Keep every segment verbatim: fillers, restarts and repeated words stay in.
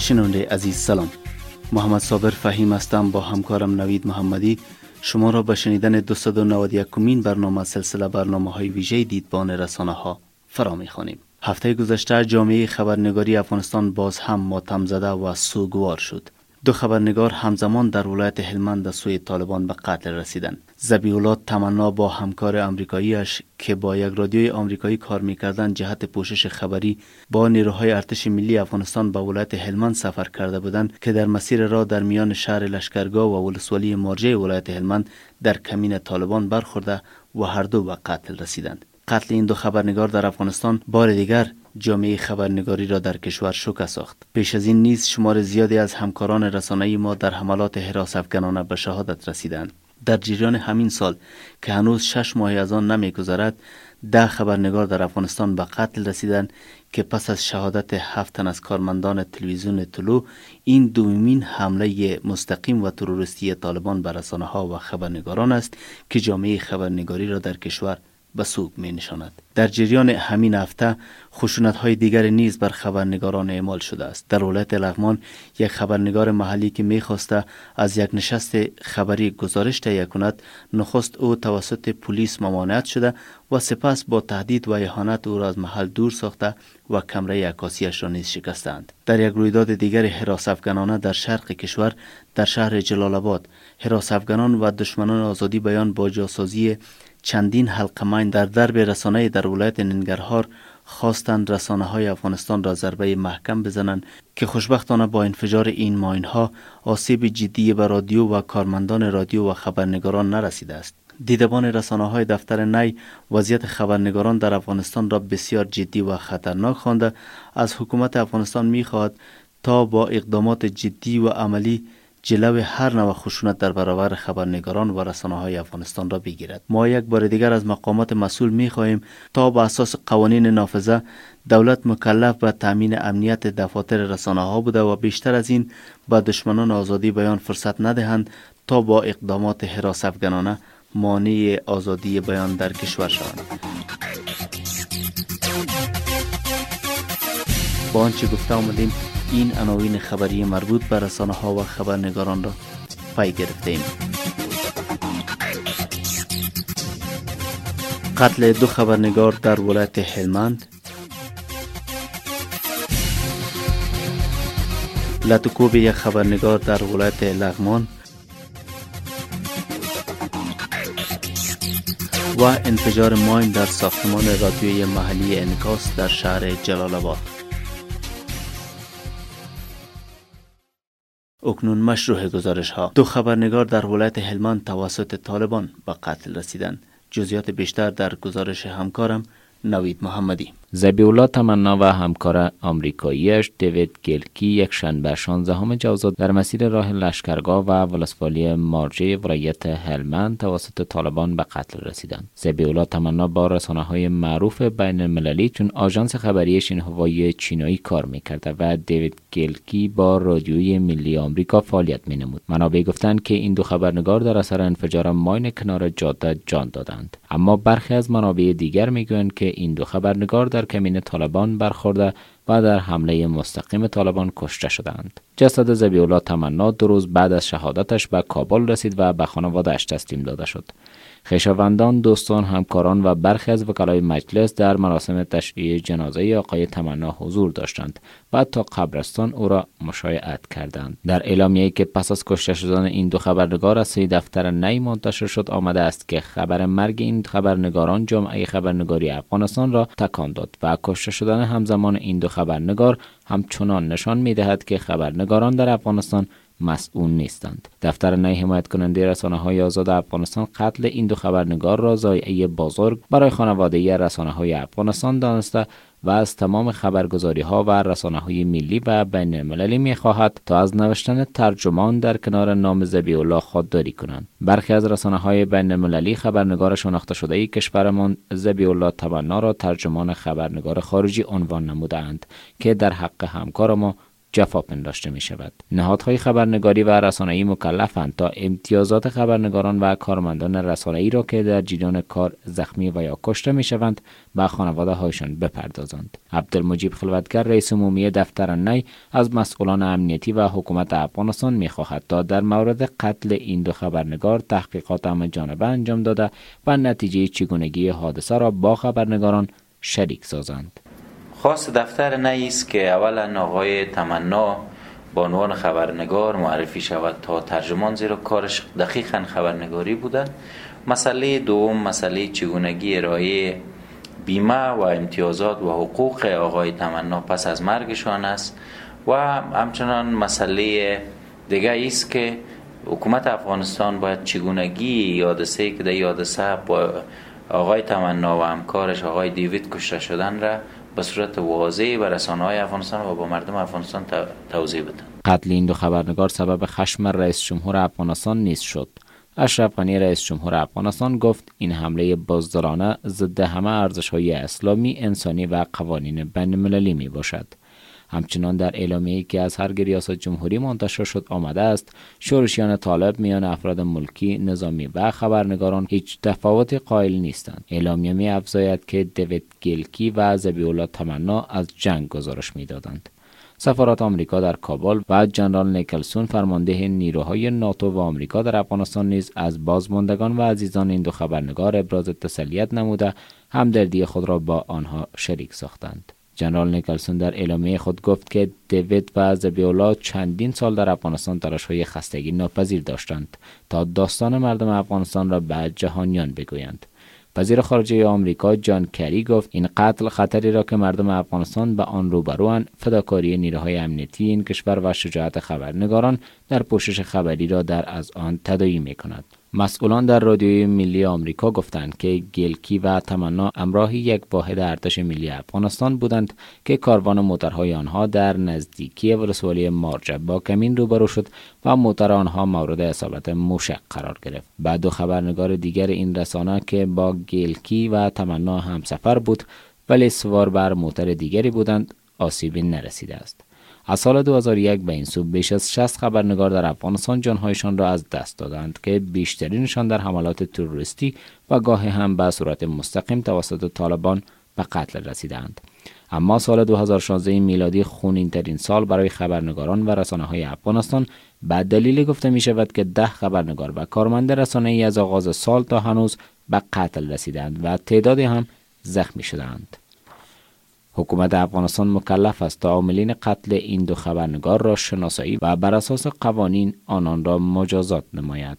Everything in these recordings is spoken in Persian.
شنونده عزیز سلام. محمد صابر فهیم هستم با همکارم نوید محمدی شما را به شنیدن دویست و نود و یکمین برنامه سلسله برنامه‌های ویژه دیدبان رسانه‌ها فرا می‌خوانیم. هفته گذشته جامعه خبرنگاری افغانستان باز هم ماتم زده و سوگوار شد. دو خبرنگار همزمان در ولایت هلمند از سوی طالبان به قتل رسیدند. ذبیح الله تمنا با همکار آمریکایی‌اش که با یک رادیوی آمریکایی کار می‌کردند جهت پوشش خبری با نیروهای ارتش ملی افغانستان به ولایت هلمند سفر کرده بودند که در مسیر راه در میان شهر لشکرگاه و ولسوالی مرجع ولایت هلمند در کمین طالبان برخورده و هر دو به قتل رسیدند. قتل این دو خبرنگار در افغانستان بار دیگر جامعه خبرنگاری را در کشور شوکه ساخت. پیش از این نیز شمار زیادی از همکاران رسانه‌ای ما در حملات هراس‌افکنانه به شهادت رسیدند. در جریان همین سال که هنوز شش ماه از آن نمی‌گذرد، ده خبرنگار در افغانستان به قتل رسیدند که پس از شهادت هفت تن از کارمندان تلویزیون طلوع، این دومین حمله مستقیم و تروریستی طالبان بر رسانه‌ها و خبرنگاران است که جامعه خبرنگاری را در کشور به سوگ می نشاند. در جریان همین هفته خشونت‌های دیگر نیز بر خبرنگاران اعمال شده است. در ولایت لغمان یک خبرنگار محلی که می‌خواسته از یک نشست خبری گزارش تهیه کند، نخست او توسط پلیس ممانعت شده و سپس با تهدید و اهانت او را از محل دور ساخته و کمره عکاسی‌اش را نیز شکستند. در یک رویداد دیگر هراس‌افکنانه در شرق کشور، در شهر جلال آباد، هراس‌افکنان و دشمنان آزادی بیان با جاسازی چندین حلقه مین در درب رسانه در ولایت ننگرهار خواستند رسانه های افغانستان را ضربه محکم بزنند که خوشبختانه با انفجار این ماین ها آسیب جدی به رادیو و کارمندان رادیو و خبرنگاران نرسیده است. دیدبان رسانه های دفتر نی وضعیت خبرنگاران در افغانستان را بسیار جدی و خطرناک خوانده از حکومت افغانستان می خواهد تا با اقدامات جدی و عملی جلوی هر نوع خشونت در برابر خبرنگاران و رسانه‌های افغانستان را بگیرد. ما یک بار دیگر از مقامات مسئول می‌خواهیم تا با اساس قوانین نافذه دولت مکلف به تامین امنیت دفاتر رسانه‌ها بوده و بیشتر از این به دشمنان آزادی بیان فرصت ندهند تا با اقدامات هراس‌افکنانه مانع آزادی بیان در کشور شوند. با آنچه گفته آمدیم این عناوین خبری مربوط به رسانه ها و خبرنگاران را پی گرفته ایم. قتل دو خبرنگار در ولایت هلمند، لطوکوب یک خبرنگار در ولایت لغمان و انفجار ماین در ساختمان رادیویی محلی انکاس در شهر جلال آباد. اکنون مشروع گزارش ها. دو خبرنگار در ولایت هلمند توسط طالبان به قتل رسیدند. جزئیات بیشتر در گزارش همکارم نوید محمدی. ذبیح الله تمنا و همکار آمریکاییش دیوید گلکی یک شنبه شانزدهم جوزا در مسیر راه لشکرگاه و ولسوالی مرجع ولایت هلمند توسط طالبان به قتل رسیدند. ذبیح الله تمنا با رسانه‌های معروف بین المللی چون آژانس خبری شینهوای چینایی کار می‌کرد و دیوید گلکی با رادیوی ملی آمریکا فعالیت می‌نمود. منابع گفتند که این دو خبرنگار در اثر انفجار ماین کنار جاده جان دادند. اما برخی از منابع دیگر می‌گویند که این دو خبرنگار در کمین طالبان برخورده و در حمله مستقیم طالبان کشته شدند. جسد ذبیح الله تمنا دو روز بعد از شهادتش به کابل رسید و به خانواده‌اش تسلیم داده شد. خویشاوندان، دوستان، همکاران و برخی از وکلای مجلس در مراسم تشییع جنازه آقای تمنا حضور داشتند و تا قبرستان او را مشایعت کردند. در اعلامیه‌ای که پس از کشته شدن این دو خبرنگار از سوی دفتر نی منتشر شد آمده است که خبر مرگ این خبرنگاران جامعه خبرنگاری افغانستان را تکان داد و کشته شدن همزمان این دو خبرنگار همچنان نشان می‌دهد که خبرنگاران در افغانستان مسئول نیستند. دفتر نی حمایت کننده رسانه‌های آزاد افغانستان قتل این دو خبرنگار را ضایعه بزرگ برای خانواده رسانه‌های افغانستان دانسته و از تمام خبرگزاری‌ها و رسانه‌های ملی و بین المللی می‌خواهد تا از نوشتن ترجمان در کنار نام ذبیح الله خودداری کنند. برخی از رسانه‌های بین المللی خبرنگار شناخته شده کشورمان ذبیح الله تمنا را ترجمان خبرنگار خارجی عنوان نمودند که در حق همکار ما جفا پنداشته می شود. نهادهای خبرنگاری و رسانه‌ای مکلفند تا امتیازات خبرنگاران و کارمندان رسانه‌ای را که در جریان کار زخمی و یا کشته می شوند به خانواده هایشان بپردازند. عبدالمجید خلوتگر رئیس عمومی دفتر نی از مسئولان امنیتی و حکومت افغانستان می خواهد تا در مورد قتل این دو خبرنگار تحقیقات همه‌جانبه انجام داده و نتیجه چگونگی حادثه را با خبرنگاران شریک سازند. خاص دفتر نی است که اولا آقای تمنا به عنوان خبرنگار معرفی شود تا ترجمان، زیرا کارش دقیقاً خبرنگاری بوده. مسئله دوم مسئله چگونگی ارائه بیمه و امتیازات و حقوق آقای تمنا پس از مرگشان است و همچنان مسئله دیگه است که حکومت افغانستان باید چگونگی حادثه‌ای که در حادثه با آقای تمنا و همکارش آقای دیوید کشته شدن را به صورت واضح به رسانه‌های افغانستان و با مردم افغانستان توضیح بدن. قتل این دو خبرنگار سبب خشم رئیس جمهور افغانستان نیز شد. اشرف غنی رئیس جمهور افغانستان گفت این حمله بزدلانه ضد همه ارزش‌های اسلامی، انسانی و قوانین بین‌المللی می باشد. همچنان در اعلامیه‌ای که از هر ریاست جمهوری منتشر شد آمده است شورشیان طالب میان افراد ملکی، نظامی و خبرنگاران هیچ تفاوتی قائل نیستند. اعلامیه می افزاید که دیوید گلکی و ذبیح الله تمنا از جنگ گزارش می‌دادند. سفارت آمریکا در کابل و جنرال نیکلسون فرمانده نیروهای ناتو و آمریکا در افغانستان نیز از بازماندگان و عزیزان این دو خبرنگار ابراز تسلیت نموده همدردی خود را با آنها شریک ساختند. جنرال نیکلسون در اعلامیه خود گفت که دیوید و ذبیح الله چندین سال در افغانستان تلاش‌های خستگی ناپذیر داشتند تا داستان مردم افغانستان را به جهانیان بگویند. وزیر خارجه آمریکا جان کری گفت این قتل خطری را که مردم افغانستان به آن روبروند، فداکاری نیروهای امنیتی این کشور و شجاعت خبرنگاران در پوشش خبری را در از آن تداعی می‌کند. مسئولان در رادیوی ملی آمریکا گفتند که گلکی و تمنا همراه یک واحد ارتش ملی افغانستان بودند که کاروان موترهای آنها در نزدیکی ولسوالی مارجه با کمین روبرو شد و موتر آنها مورد اصابت موشک قرار گرفت. بعد دو خبرنگار دیگر این رسانه که با گلکی و تمنا همسفر بود ولی سوار بر موتر دیگری بودند آسیبی نرسیده است. از سال دو هزار و یک به این سو بیش از شصت خبرنگار در افغانستان جانهایشان را از دست دادند که بیشترینشان در حملات تروریستی و گاهی هم به صورت مستقیم توسط طالبان به قتل رسیدند. اما سال دو هزار و شانزده میلادی خونین ترین سال برای خبرنگاران و رسانه‌های افغانستان به دلیل گفته می شود که ده خبرنگار و کارمند رسانه‌ای از آغاز سال تا هنوز به قتل رسیدند و تعدادی هم زخمی شدند. حکومت افغانستان مکلف است تا عاملین قتل این دو خبرنگار را شناسایی و بر اساس قوانین آنان را مجازات نماید.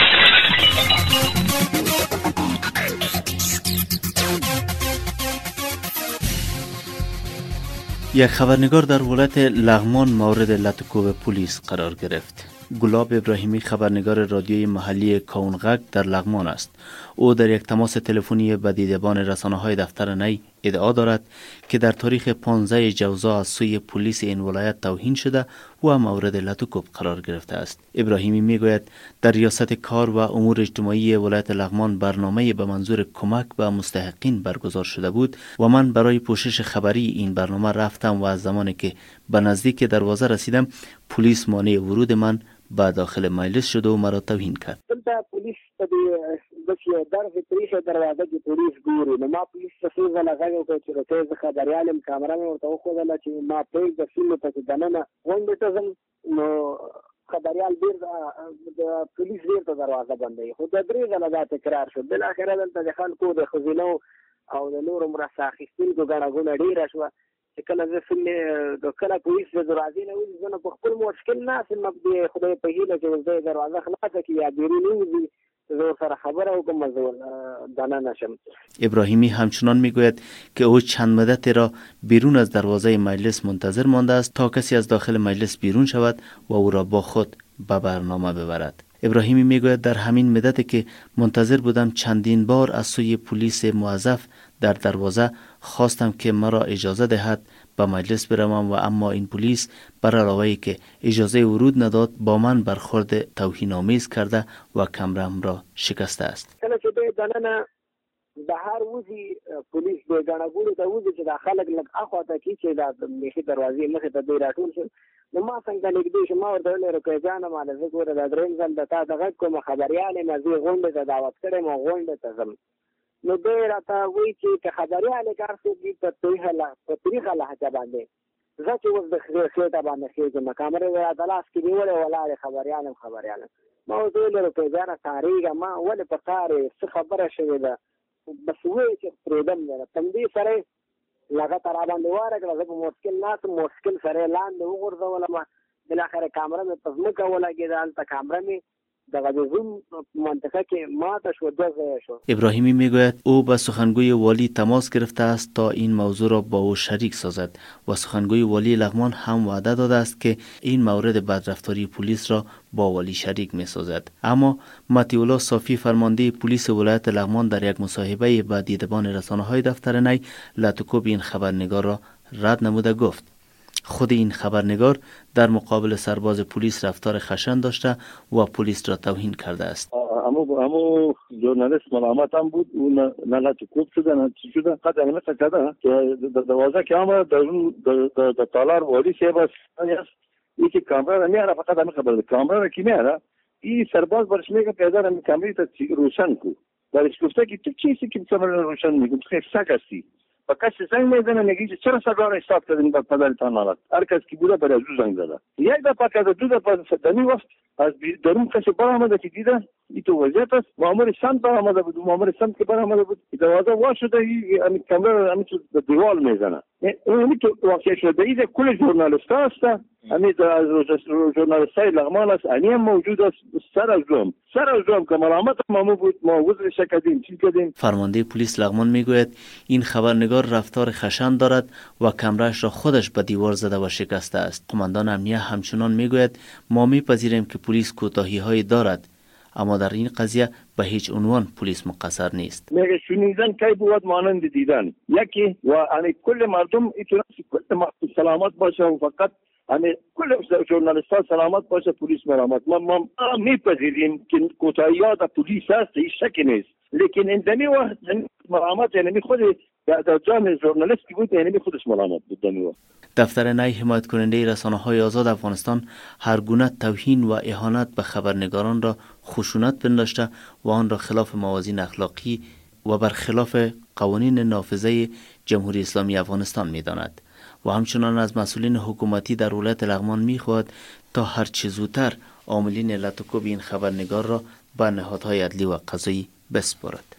یک خبرنگار در ولایت لغمان مورد لطکوب پلیس قرار گرفت. گلاب ابراهیمی خبرنگار رادیوی محلی کاونغک در لغمان است. او در یک تماس تلفنی با دیدبان رسانه‌های دفتر نی ادعا دارد که در تاریخ پانزده جوزا از سوی پلیس این ولایت توهین شده و مورد لطکوب قرار گرفته است. ابراهیمی میگوید در ریاست کار و امور اجتماعی ولایت لغمان برنامه به منظور کمک به مستحقین برگزار شده بود و من برای پوشش خبری این برنامه رفتم و از زمانی که به نزدیک دروازه رسیدم پلیس مانع ورود من به داخل مجلس شد و مرا توهین کرد. پلیس بس یو درس پریښه دروازه کې پولیس ګوري نو ما پولیس ته څو ځله غږ وکړ چې راته زه خبریال یم کامره مې ورته وښودله چې ما پرېږده سیمې پسې دننه غونډې ته ځم نو خبریال بېرته د پولیس بېرته دروازه بندوي خو د درې ځله دا تکرار شو بالاخره دلته د خلکو د ښځینو او د نورو مرسته اخیستونکو ګڼه ګوڼه ډېره شوه چې کله زه سیمې د کله پولیس د دروازې نه وځي زه نو په خپل مشکل ناست یم د خدای په هیله چې اوس دی دروازه خلاصه کړي یا بیرون ووځي ابراهیمی همچنان میگوید که او چند مدتی را بیرون از دروازه مجلس منتظر مانده است تا کسی از داخل مجلس بیرون شود و او را با خود به برنامه ببرد. ابراهیمی میگوید در همین مدتی که منتظر بودم چندین بار از سوی پلیس موظف در دروازه خواستم که مرا اجازه دهد به مجلس بروم و اما این پلیس بر علاوه که اجازه ورود نداد با من برخورد توهین‌آمیز کرده و کمرم را شکسته است. کله چې دننه د هر وزي پولیس د غنګورو د وزي چې د خلک لږ اخواته کی چې د مخې دروازې مخې ته دی راټول شي نو ما څنګه نګدې شم او د لرو جانه مال زه ګوره د دریم ځل د تا دغه کوم خبرياله مزي غونډه ته دعوت کړم او غونډه ته زم نو ډېر راته وی چې خبرياله کار څه په طریقه لا په طریقه لهجه باندې زه چې وز د خېټه باندې خېټه کیمرې د لاس کې نیولې ولاله خبرياله خبرياله ما د لرو جانه تاریخ ما ول په تاریخ څه خبره شوې ده بس وای چې پرودم نه تم دې سره لږه تر باندې واره کړه زه مشکل نه مشکل سره لاندې وګرځول ما بل اخر کیمرا مې پزما کوله کېدل تا کیمرا مې دغه زوم منطقه که ما شو دغه شو. ابراهیمی میگوید او به سخنگوی والی تماس گرفته است تا این موضوع را با او شریک سازد و سخنگوی والی لغمان هم وعده داده است که این مورد بدرفتاری پلیس را با والی شریک می سازد. اما مطیع صافی فرمانده پلیس ولایت لغمان در یک مصاحبه با دیدبان رسانه‌های دفتر نی لطکوب این خبرنگار را رد نموده گفت خود این خبرنگار در مقابل سرباز پلیس رفتار خشن داشته و پلیس را توهین کرده است. امو امو ژورنالیست ملامت هم بود اون نه لطکوب شده نه چی شده قد اگه نسا کرده که دوازه که همه در تالار والی صاحب است ای که کامرا را میاره فقط همه خبر ده کامرا را کی میاره این سرباز برش میگه پیدار همه کامری تا روشن کو برش گفته که تو چیزی که کامرا روشن میگم تو خیلی سگ هستی و کسی زنگ میزنه میگه که چرا سرباز را استاب کردین با پدرتان نالد هر کس که بوده برای از زنگ زده یک دفعه که دو دفعه صدمی وقت از درون کسی برآمده که دیده این تو وضعیت است مامور سمت برآمده بود مامور سمت که برآمده بود دروازه وا شده این کامرا همین تو دیوار میزنه همین تو واقع شده این کل ژورنالیست است همین از ژورنالیستای لغمان است اینم موجود است سر از روم سر از روم که ملامت مامور بود ما وزرش کردیم چی کردیم. فرمانده پلیس لغمان میگوید این خبرنگار رفتار خشن دارد و کمرش را خودش به دیوار زده و شکسته است. قماندان امنیه همچنان میگوید ما میپذیریم که پلیس کوتاهی‌هایی دارد اما در این قضیه به هیچ عنوان پلیس مقصر نیست. میگه شنیدن کی بود مانند دیدن یکی و یعنی کل مردم ایتونه کل مردم سلامت باشه و فقط یعنی کل ژورنالیست‌ها سلامت باشه پلیس ملامت ما ما میپذیریم که کوتاهیات پلیس هست هیچ شکی نیست لیکن این دمی وقت ملامت یعنی خود در جان ژورنالیست که بود یعنی خودش ملامت بود دمی وقت. دفتر نی حمایت کننده رسانه‌های آزاد افغانستان هر گونه توهین و اهانت به خبرنگاران را خشونت پنداشته و آن را خلاف موازین اخلاقی و برخلاف قوانین نافذه جمهوری اسلامی افغانستان می‌داند و همچنان از مسئولین حکومتی در ولایت لغمان می‌خواهد تا هر چه زودتر عاملین لطکوب این خبرنگار را به نهادهای عدلی و قضایی بسپارد.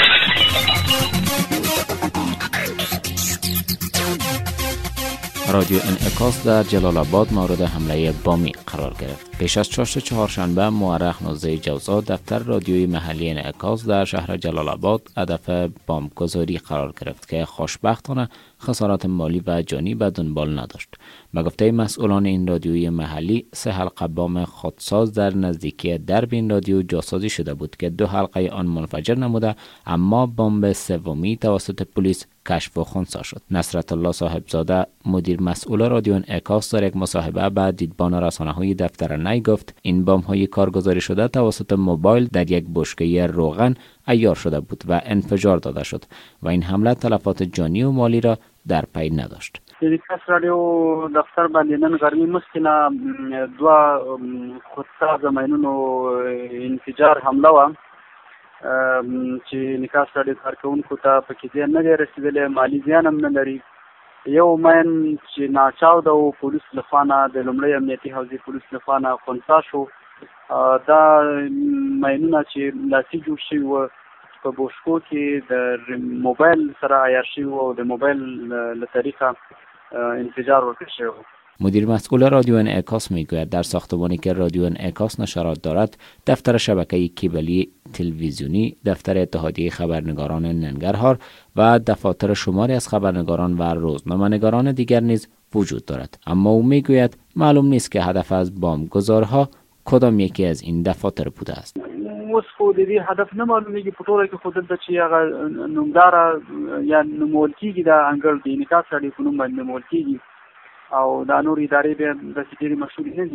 رادیو انعکاس در جلال آباد مورد حمله بامی قرار گرفت. پیش از چاشت چهارشنبه مورخ نوزده جوزا دفتر رادیوی محلی انعکاس در شهر جلال آباد هدف بمبگذاری قرار گرفت که خوشبختانه خسارات مالی و جانی به دنبال نداشت. به گفته مسئولان این رادیوی محلی سه حلقه بام خودساز در نزدیکی درب این رادیو جاسازی شده بود که دو حلقه آن منفجر نموده اما بمب سومی توسط پلیس کشف و خنثی شد. نصرت الله صاحبزاده مدیر مسئول رادیو انعکاس در یک مصاحبه با دیدبان رسانه‌های دفتر نی گفت این بمب‌های کارگزاری شده توسط موبایل در یک بشکه روغن عیار شده بود و انفجار داده شد و این حمله تلفات جانی و مالی را در پی نداشت. انعکاس رادیو دفتر باندې نن ګرمي مسکینه دوا خودساز ماینونو انفجار حمله و چې انعکاس رادیو کارکونکو ته پکې ځان نه دی رسیدلی مالی زیان هم نه لري یو ماین چې ناچاو د پولیس لخوا نه د لومړۍ امنیتي حوزې پولیس لخوا نه خنثی شو دا ماینونه چې لاسي جوړ شوي وو په بوشکو کې د موبایل سره عیار شوي وو او د موبایل له طریقه انفجار ورکړل شوی. مدیر مسئول رادیو انعکاس میگوید در ساختمانی که رادیو انعکاس نشرات دارد دفتر شبکه کیبلی تلویزیونی، دفتر اتحادیه خبرنگاران ننگرهار و دفاتر شماری از خبرنگاران و روزنامه‌نگاران دیگر نیز وجود دارد اما او میگوید معلوم نیست که هدف از بمبگذارها کدام یکی از این دفاتر بوده است. اوس خو د دې هدف نه معلومیږي په ټوله کې خو دلته چې هغه نومداره یا نومول کېږي دا انګړ د انعکاس رادیو په نوم باندې نومول کېږي او دا نور ادارې بیا داسې ډېرې مشهورې نه دي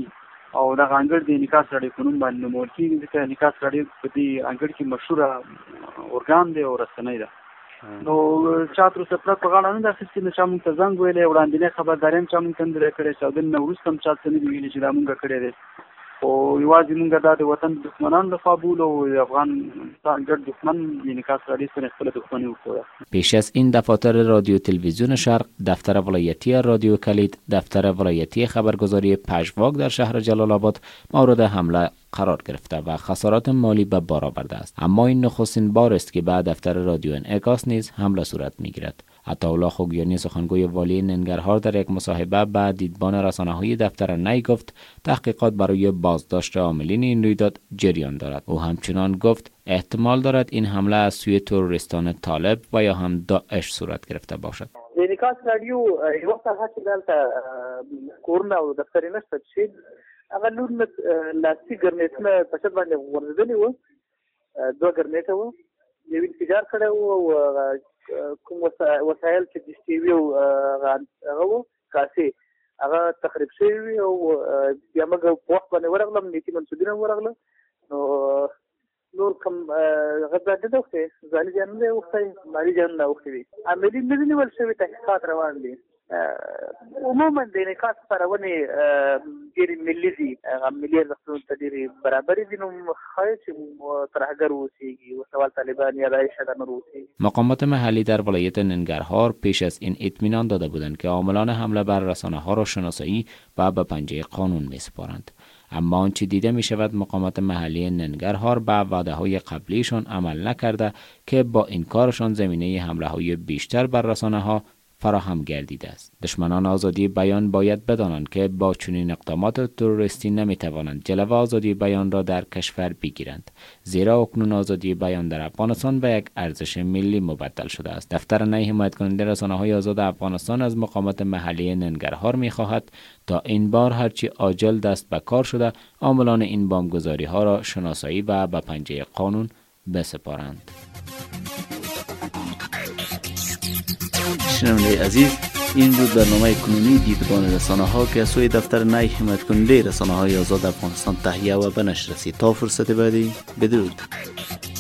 او دا انګړ د انعکاس رادیو په نوم باندې نومول کېږي ځکه انعکاس رادیو په دې انګړ کې مشهوره ارګان دی او رسنۍ ده. نو چا تر اوسه پړه په غاړه نه ده اخیستې، نه چا مونږ ته زنګ ویلی، وړاندینۍ خبرداری هم چا مونږ ته نه دی کړی، چاودنې نه وروسته هم چا څه نه دي ویلي چې دا مونږ کړی دی. او یوازې مونږ دا د وطن دښمنانو لخوا بولو او د افغانستان ګډ دښمن انعکاس رادیو سره خپله دښمني وکړه. پیش از این دفاتر رادیو تلویزیون شرق، دفتر ولایتی رادیو کلید، دفتر ولایتی خبرگزاری پژواک در شهر جلال آباد مورد حمله قرار گرفته و خسارات مالی به بار آورده است. اما این نخستین بار است که به دفتر رادیو انعکاس نیز حمله صورت میگیرد. عطاالله خوگیانی سخنگوی والی ننگرهار در یک مصاحبه به دیدبان رسانه‌های دفتر نی گفت تحقیقات برای بازداشت عاملین این رویداد جریان دارد. او همچنان گفت احتمال دارد این حمله از سوی تروریستان طالب و یا هم داعش صورت گرفته باشد. انعکاس رادیو یو وخت هغه چې دلته کورونه او دفترونه نشته چې هغه نور لاسي ګرنیټونه په شت باندې ورزدلی وو، دوه ګرنیټه وو، یو انفجار کړی وو او کوم وسایل چې د ټي وي او هغه وو کاسې هغه تخریب شوي او بیا موږ په وخت باندې ورغلم، نیتي منصوبین هم ورغله. نو نور کوم غزا ده وخت ځاني جان نه وخت مالي جان نه وخت وي عملي نه نیول شوی، تحقیقات روان دي. عموما د انعکاس خپرونې ډېرې ملي دي، هغه ملي ارزښتونو ته ډېرې برابرې دي. نو ښایي چې ترهګر واوسېږي، وسوال طالبان یا داعش یا نور واوسېږي. مقامات محلی در ولایت ننگرهار پیش از این اطمینان داده بودند که عاملان حمله بر رسانه‌ها را شناسایی و به پنجه قانون می‌سپارند. اما آنچه دیده می شود مقامات محلی ننگرهار به وعده های قبلیشان عمل نکرده که با این کارشان زمینه حمله های بیشتر بر رسانه ها فراهم گردیده است. دشمنان آزادی بیان باید بدانند که با چنین اقدامات تروریستی نمی توانند جلوه آزادی بیان را در کشور بگیرند، زیرا اکنون آزادی بیان در افغانستان به یک ارزش ملی مبدل شده است. دفتر نی حمایت کننده رسانه‌های آزاد افغانستان از مقامات محلی ننگرهار می خواهد تا این بار هرچی عاجل دست به کار شده عاملان این بمبگذاری ها را شناسایی و به پنجه قانون بسپارند. شنونده عزیز، این بود برنامه کنونی دیدبان رسانه ها که از سوی دفتر نی حمایت کننده رسانه های آزاد افغانستان تهیه و به نشر رسید. تا فرصت بعدی، بدرود.